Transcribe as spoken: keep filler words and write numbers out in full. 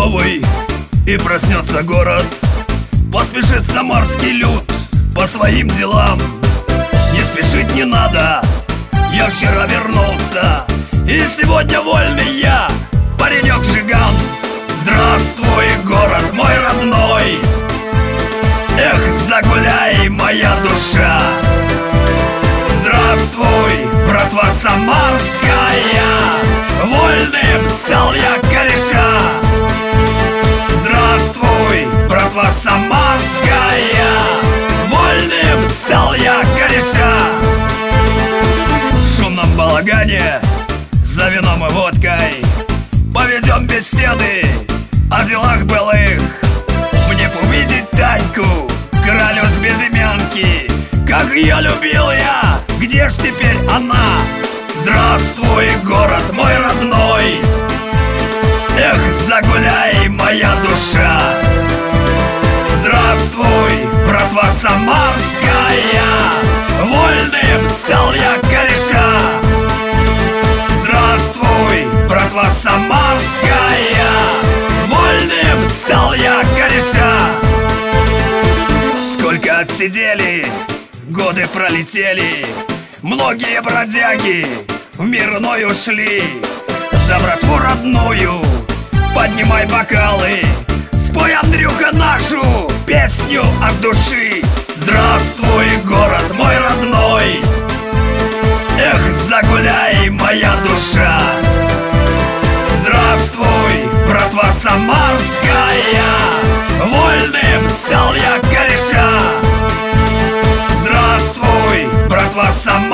новый, и проснется город. Поспешит самарский люд по своим делам. Не спешить не надо, я вчера вернулся, и сегодня вольный я, паренек-жиган. Здравствуй, город мой родной, эх, загуляй, моя душа. Здравствуй, братва самарская, вольным стал я кореша. Здравствуй, братва самарская, вольным стал я кореша. В шумном балагане за вином и водкой поведем беседы о делах былых. Мне б увидеть Таньку, королю с безымянки, как ее любил я, где ж теперь она? Здравствуй, город мой родной, эх, загуляй, моя душа. Здравствуй, братва самарская, вольным стал я кореша. Здравствуй, братва самарская, вольным стал я кореша. Сколько отсидели, годы пролетели, многие бродяги в мир иной ушли. За братву родную поднимай бокалы, спой, Андрюха, нашу песню от души. Здравствуй, город мой родной, эх, загуляй, моя душа. Здравствуй, братва самарская, вольным стал я кореша. Здравствуй, братва самарская,